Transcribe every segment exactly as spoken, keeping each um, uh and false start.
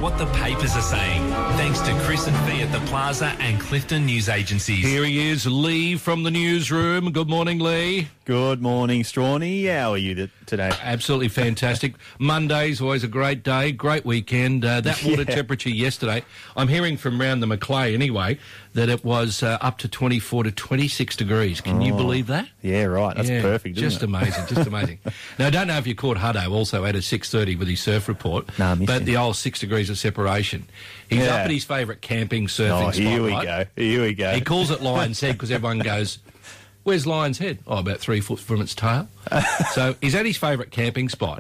what the papers are saying. Thanks to Chris and Fee at the Plaza and Clifton News Agencies. Here he is, Lee from the newsroom. Good morning, Lee. Good morning, Strawny. How are you th- today? Absolutely fantastic. Monday's always a great day, great weekend. Uh, that water Yeah. temperature yesterday, I'm hearing from round the Macleay anyway, that it was uh, up to twenty-four to twenty-six degrees. Can you believe that? Yeah, right. That's Yeah, perfect, isn't just it? amazing, just amazing. Now, I don't know if you caught Hutto also at a six thirty with his surf report, No, I missed but him. the old six degrees of separation. He's Yeah. up at his favourite camping surfing Oh, spot, here we right? go. Here we go. He calls it Lion's Head because everyone goes, where's Lion's Head? Oh, about three foot from its tail. So he's at his favourite camping spot,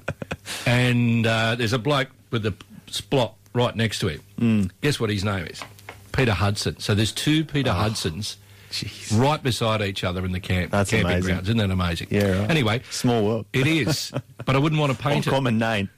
and uh, there's a bloke with a splot right next to him. Mm. Guess what his name is? Peter Hudson. So there's two Peter Oh, Hudsons Jeez. right beside each other in the camp That's camping amazing. grounds. Isn't that amazing? Yeah, right. Anyway, Small world. it is, but I wouldn't want to What paint a it. common name.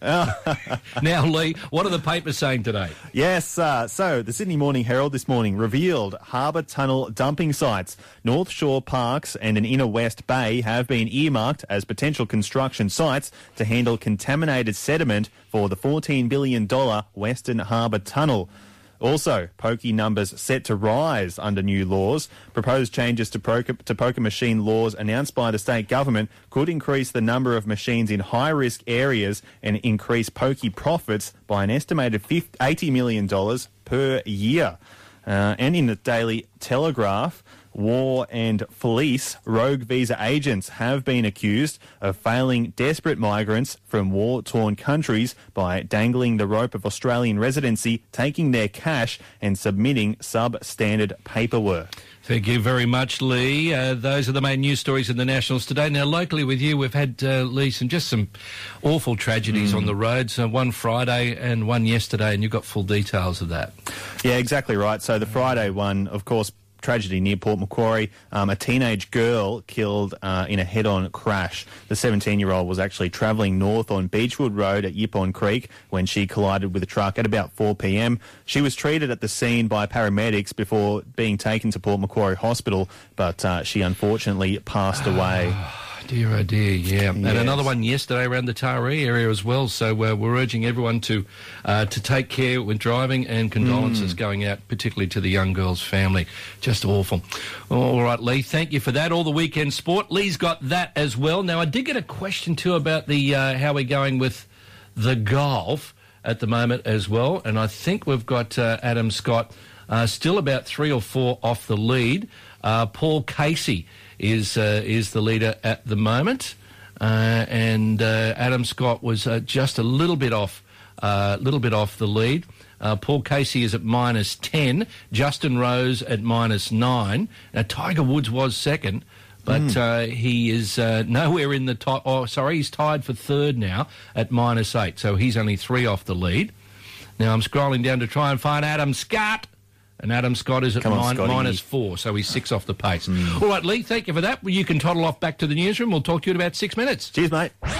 Now, Lee, what are the papers saying today? Yes, uh, so the Sydney Morning Herald this morning revealed harbour tunnel dumping sites. North Shore Parks and an Inner West Bay have been earmarked as potential construction sites to handle contaminated sediment for the fourteen billion dollars Western Harbour Tunnel. Also, pokey numbers set to rise under new laws. Proposed changes to poker, to poker machine laws announced by the state government could increase the number of machines in high-risk areas and increase pokey profits by an estimated eighty million dollars per year. Uh, and in the Daily Telegraph, War and Fleece rogue visa agents have been accused of failing desperate migrants from war-torn countries by dangling the rope of Australian residency, taking their cash and submitting substandard paperwork. Thank you very much, Lee. Uh, those are the main news stories in the Nationals today. Now, locally with you, we've had, uh, Lee, some just some awful tragedies on the roads, uh, one Friday and one yesterday, and you've got full details of that. Yeah, exactly right. So the Friday one, of course, tragedy near Port Macquarie. Um, a teenage girl killed uh, in a head-on crash. The seventeen-year-old was actually travelling north on Beechwood Road at Yipon Creek when she collided with a truck at about four p.m. She was treated at the scene by paramedics before being taken to Port Macquarie Hospital, but uh, she unfortunately passed away. Dear, oh dear, yeah. And Yes. another one yesterday around the Taree area as well. So uh, we're urging everyone to uh, to take care when driving, and condolences going out, particularly to the young girl's family. Just awful. All right, Lee, thank you for that. All the weekend sport. Lee's got that as well. Now, I did get a question too about the uh, how we're going with the golf at the moment as well. And I think we've got uh, Adam Scott uh, still about three or four off the lead. Uh, Paul Casey is uh, is the leader at the moment, uh, and uh, Adam Scott was uh, just a little bit off, a uh, little bit off the lead. Uh, Paul Casey is at minus ten, Justin Rose at minus nine. Now Tiger Woods was second, but mm. uh, he is uh, nowhere in the top. Oh, sorry, he's tied for third now at minus eight, so he's only three off the lead. Now I'm scrolling down to try and find Adam Scott. And Adam Scott is at Come on, min- Scotty. minus four, so he's six off the pace. Mm. All right, Lee, thank you for that. Well, you can toddle off back to the newsroom. We'll talk to you in about six minutes. Cheers, mate.